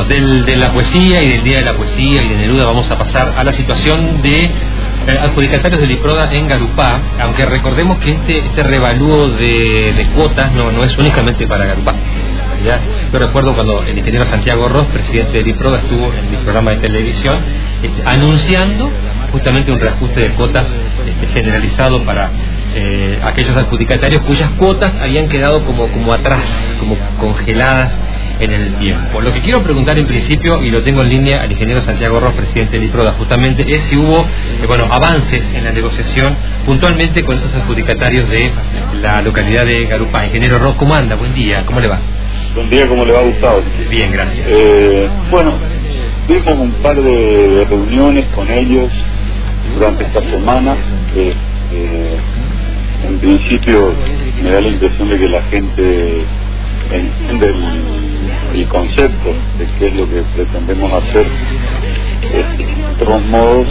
de la poesía y del Día de la Poesía y de Neruda vamos a pasar a la situación de adjudicatarios del IPRODA en Garupá, aunque recordemos que este revalúo de cuotas no es únicamente para Garupá. ¿Ya? Yo recuerdo cuando el ingeniero Santiago Ross, presidente del IPRODA, estuvo en mi programa de televisión anunciando justamente un reajuste de cuotas generalizado para aquellos adjudicatarios cuyas cuotas habían quedado como atrás, como congeladas en el tiempo. Lo que quiero preguntar en principio, y lo tengo en línea al ingeniero Santiago Ross, presidente del IPRODA, justamente, es si hubo avances en la negociación puntualmente con estos adjudicatarios de la localidad de Garupá. Ingeniero Ross, ¿cómo anda? Buen día, ¿cómo le va? Buen día, ¿cómo le va, Gustavo? Bien, gracias. Bueno, tuvimos un par de reuniones con ellos durante esta semana. En principio me da la impresión de que la gente entiende el concepto de qué es lo que pretendemos hacer. De todos modos,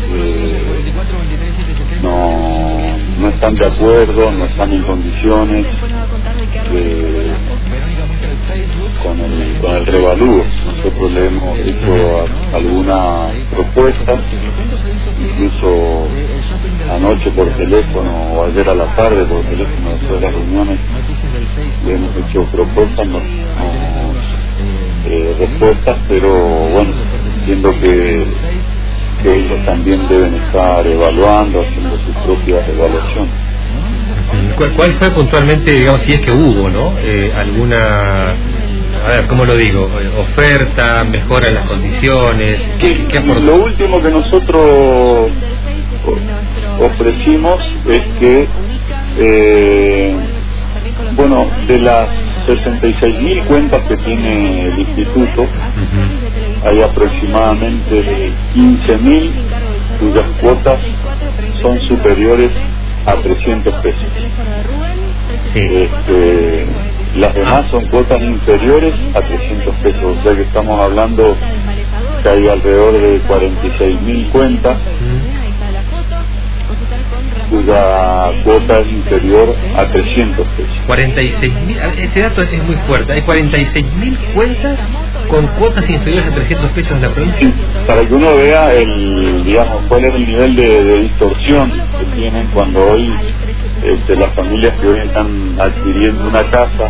no están de acuerdo, no están en condiciones con el revalúo. Nosotros le hemos hecho alguna propuesta, incluso anoche por teléfono o ayer a la tarde por teléfono después de las reuniones le hemos hecho propuestas, respuestas, pero bueno, entiendo que ellos también deben estar evaluando, haciendo sus propias evaluaciones. ¿Cuál fue puntualmente, digamos, si es que hubo, ¿no? Alguna, a ver, ¿cómo lo digo? Oferta, mejora en las condiciones. ¿Qué aportó? Lo último que nosotros ofrecimos es que, de las 66.000 cuentas que tiene el instituto, hay aproximadamente 15.000 cuyas cuotas son superiores a 300 pesos. Sí. Las demás son cuotas inferiores a 300 pesos, o sea que estamos hablando que hay alrededor de 46.000 cuentas cuya cuota es inferior a 300 pesos. 46.000, este dato es muy fuerte, hay 46.000 cuentas con cuotas inferiores a 300 pesos en la provincia. Sí, para que uno vea cuál es el nivel de distorsión que tienen cuando hoy las familias que hoy están adquiriendo una casa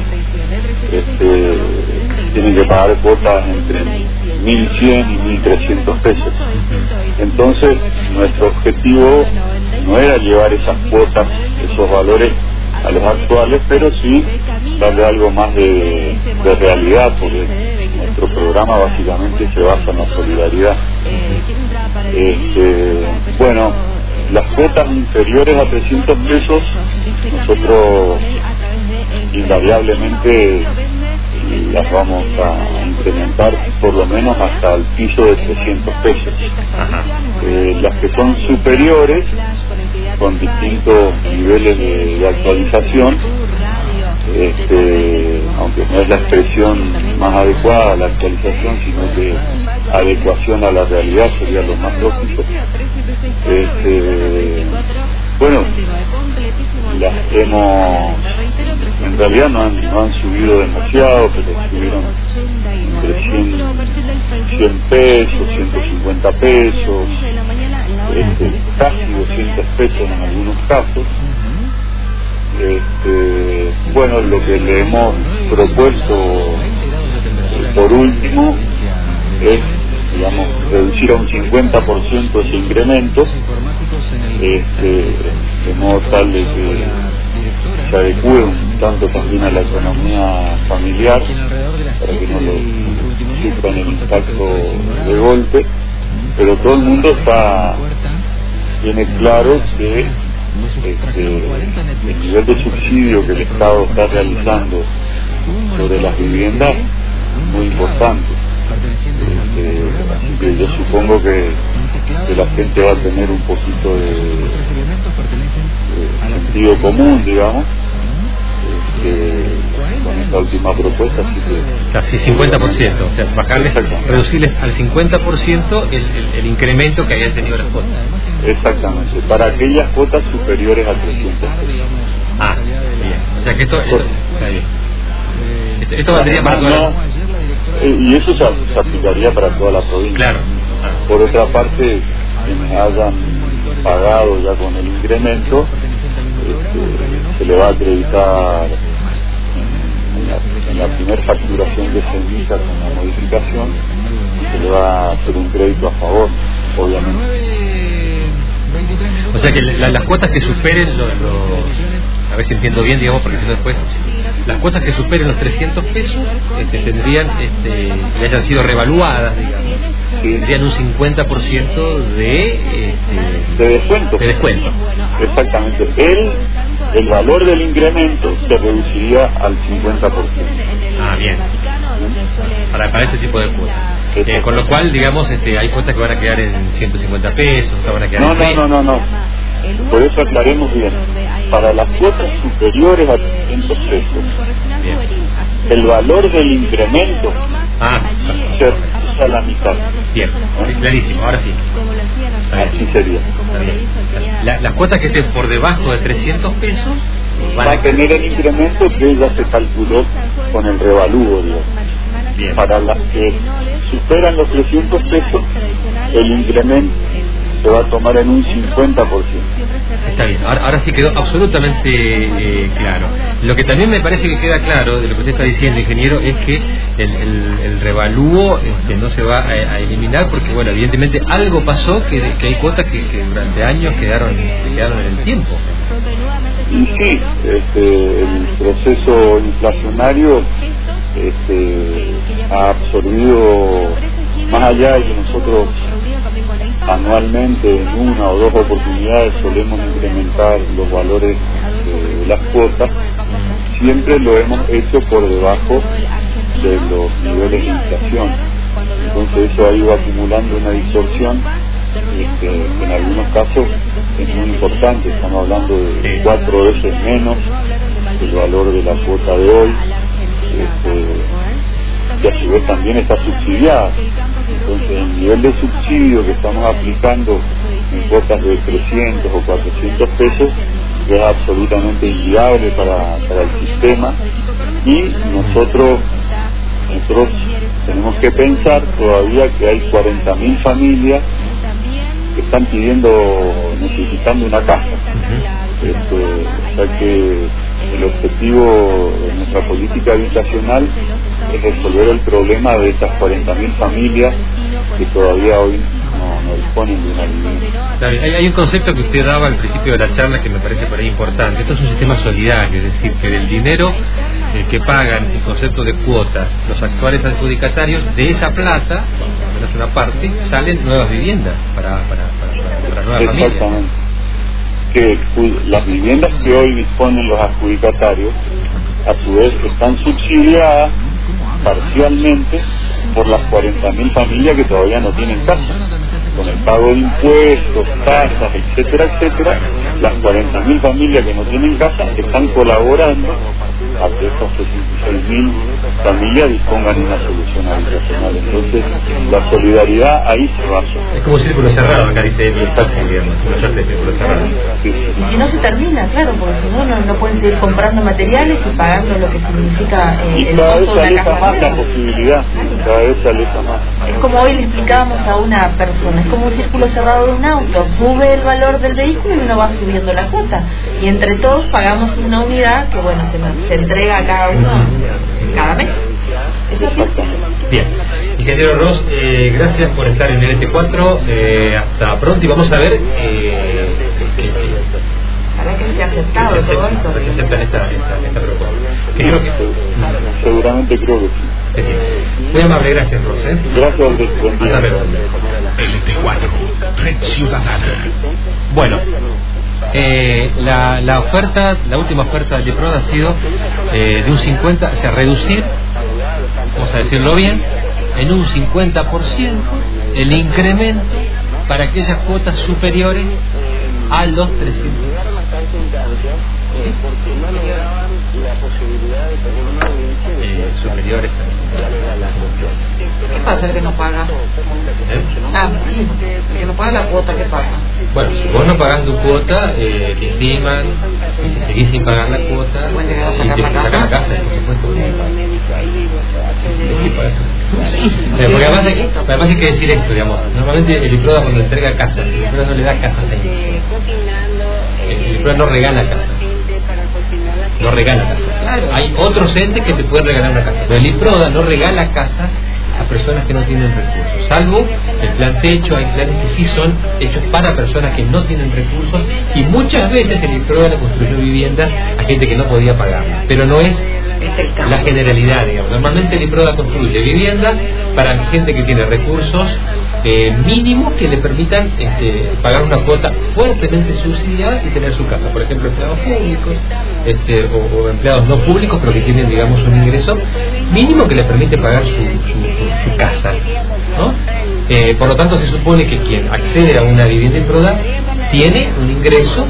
tienen que pagar cuotas entre 1.100 y 1.300 pesos. Entonces nuestro objetivo no era llevar esas cuotas, esos valores a los actuales, pero sí darle algo más de realidad, porque nuestro programa básicamente se basa en la solidaridad. Las cuotas inferiores a 300 pesos nosotros invariablemente las vamos a incrementar por lo menos hasta el piso de 300 pesos. Las que son superiores, con distintos niveles de actualización, aunque no es la expresión más adecuada a la actualización, sino que adecuación a la realidad sería lo más lógico. Las hemos, en realidad no han subido demasiado, pero subieron entre 100 pesos, 150 pesos, casi 200 pesos en algunos casos. Lo que le hemos propuesto por último es, reducir a un 50% ese incremento, de modo tal de que se adecue un tanto también a la economía familiar, para que no lo sufran el impacto de golpe, pero todo el mundo tiene claro que el nivel de subsidio que el Estado está realizando sobre las viviendas es muy importante. Así que yo supongo que la gente va a tener un poquito de sentido común, digamos, con esta última propuesta. Así que casi 50%, o sea, bajarles, reducirles al 50% el incremento que habían tenido las cuotas. Exactamente, para aquellas cuotas superiores a 300 pesos. Bien, o sea que esto está bien. Esto valdría para todas. y eso se aplicaría para toda la provincia. Claro. Por otra parte, quienes hayan pagado ya con el incremento, se le va a acreditar en la primera facturación que se emita con la modificación, se le va a hacer un crédito a favor, obviamente. O sea que las cuotas que superen a ver si entiendo bien, digamos, porque si no después, las cuotas que superen los 300 pesos tendrían, que hayan sido revaluadas, digamos, tendrían un 50% de descuento. De descuento. Exactamente. El valor del incremento se reduciría al 50%. Ah, bien. Para este tipo de cuotas. Con lo cual, digamos, hay cuotas que van a quedar en 150 pesos, otras van a quedar en... No. Por eso aclaremos bien. Para las cuotas superiores a 300 pesos, bien, el valor del incremento se reduce a la mitad. Bien, clarísimo, ahora sí. Así sería. Las cuotas que estén por debajo de 300 pesos van a tener el incremento que ya se calculó con el revalúo, digamos. Bien. Para las que superan los 300 pesos, el incremento se va a tomar en un 50%. Está bien, ahora sí quedó absolutamente claro. Lo que también me parece que queda claro de lo que usted está diciendo, ingeniero, es que el revalúo no se va a eliminar porque, bueno, evidentemente algo pasó que hay cuotas que durante años quedaron en el tiempo. Y sí, el proceso inflacionario ha absorbido, más allá de que nosotros anualmente en una o dos oportunidades solemos incrementar los valores de las cuotas, siempre lo hemos hecho por debajo de los niveles de inflación. Entonces eso ha ido acumulando una distorsión que en algunos casos es muy importante. Estamos hablando de 4 veces menos el valor de la cuota de hoy, que a su vez también está subsidiada. Entonces el nivel de subsidio que estamos aplicando en cuotas de 300 o 400 pesos es absolutamente inviable para el sistema, y nosotros tenemos que pensar todavía que hay 40.000 familias que están necesitando una casa. O sea que el objetivo de nuestra política habitacional es resolver el problema de estas 40.000 familias que todavía hoy no disponen de una vivienda. Hay un concepto que usted daba al principio de la charla que me parece por ahí importante. Esto es un sistema solidario, es decir, que del dinero que pagan en concepto de cuotas los actuales adjudicatarios, de esa plata, al menos una parte, salen nuevas viviendas para nuevas familias. Exactamente. Que las viviendas que hoy disponen los adjudicatarios, a su vez, están subsidiadas parcialmente por las 40.000 familias que todavía no tienen casa. Con el pago de impuestos, tasas, etcétera, las 40.000 familias que no tienen casa están colaborando a que esas 66.000 familias dispongan de una solución habitacional. Entonces, la solidaridad ahí se basa. Es como un círculo cerrado, acá dice el gobierno, una suerte de círculo cerrado. Y si no se termina, claro, porque si no, no pueden seguir comprando materiales y pagando lo que significa el costo de la casa. Más la posibilidad, cada vez se aleja más. Es como hoy le explicábamos a una persona, es como un círculo cerrado de un auto, sube el valor del vehículo y uno va subiendo la cuota, y entre todos pagamos una unidad que, bueno, se entrega a cada uno cada mes. ¿Es así? Bien, ingeniero Ross, gracias por estar en el LT4, hasta pronto, y vamos a ver para que esté aceptado todo esto. Que aceptan esta propuesta. Seguramente creo que sí. Muy amable, gracias, Ross. Gracias, buen día. LT4, Red Ciudadana. Bueno, la última oferta del DIPROD ha sido de un 50, o sea, reducir, vamos a decirlo bien, en un 50% el incremento para aquellas cuotas superiores a los 300. ¿Sí? Superiores ¿Qué pasa el que no paga? Sí, el que no paga la cuota, ¿qué pasa? Bueno, si vos no pagás tu cuota, te estiman, y si seguís sin pagar la cuota, Bueno, te vas a sacar te la sacan la casa. casa, por supuesto. Sí, porque además hay que decir esto, digamos. Normalmente el IPRODA cuando entrega casas, el IPRODA no le da casas a nadie. El IPRODA no regala casas. No regala casas. Claro. Hay otros entes que te pueden regalar una casa, pero el IPRODA no regala casas a personas que no tienen recursos, salvo el plan techo. Hay planes que sí son hechos para personas que no tienen recursos, y muchas veces el IPRODA le construyó viviendas a gente que no podía pagar, pero no es la generalidad, digamos. Normalmente el IPRODA construye viviendas para gente que tiene recursos mínimos que le permitan pagar una cuota fuertemente subsidiada y tener su casa. Por ejemplo, empleados públicos o empleados no públicos, pero que tienen, digamos, un ingreso mínimo que le permite pagar su casa, ¿no? Por lo tanto, se supone que quien accede a una vivienda IPRODA tiene un ingreso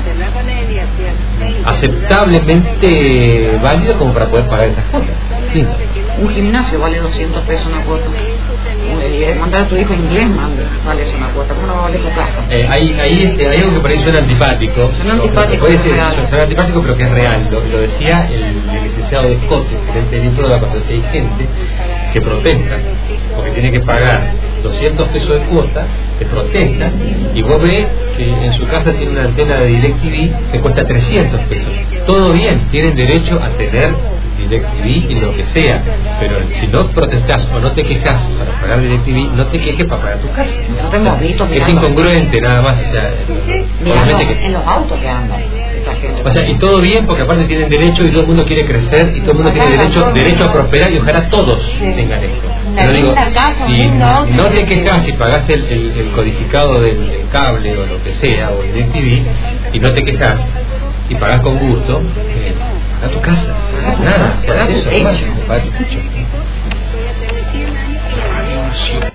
aceptablemente válido como para poder pagar esas cuotas. Sí. Un gimnasio vale 200 pesos una cuota. Mandar a tu hijo inglés vale una cuota. ¿Cómo no va a valer tu casa? Hay algo que por ahí suena antipático. Suena antipático, puede ser antipático, pero que es real. Lo decía el licenciado de Escote, gerente del IPRODA, cuando decía: hay gente que protesta porque tiene que pagar 200 pesos de cuota, que protesta, y vos ves que en su casa tiene una antena de DirecTV que cuesta 300 pesos. Todo bien, tienen derecho a tener DirecTV y lo que sea, pero si no protestás o no te quejas para pagar DirecTV, no te quejes para pagar tu casa. Nosotros hemos visto, es incongruente nada más. O sea, en los autos que andan esta gente. O sea, y todo bien, porque aparte tienen derecho y todo el mundo quiere crecer y todo el mundo tiene derecho a prosperar, y ojalá todos tengan esto. Pero digo, si no te quejas y pagás el codificado del cable o lo que sea, o el DirecTV, y no te quejas y pagás con gusto, paga tu casa, nada, paga tu techo. Paga tu techo.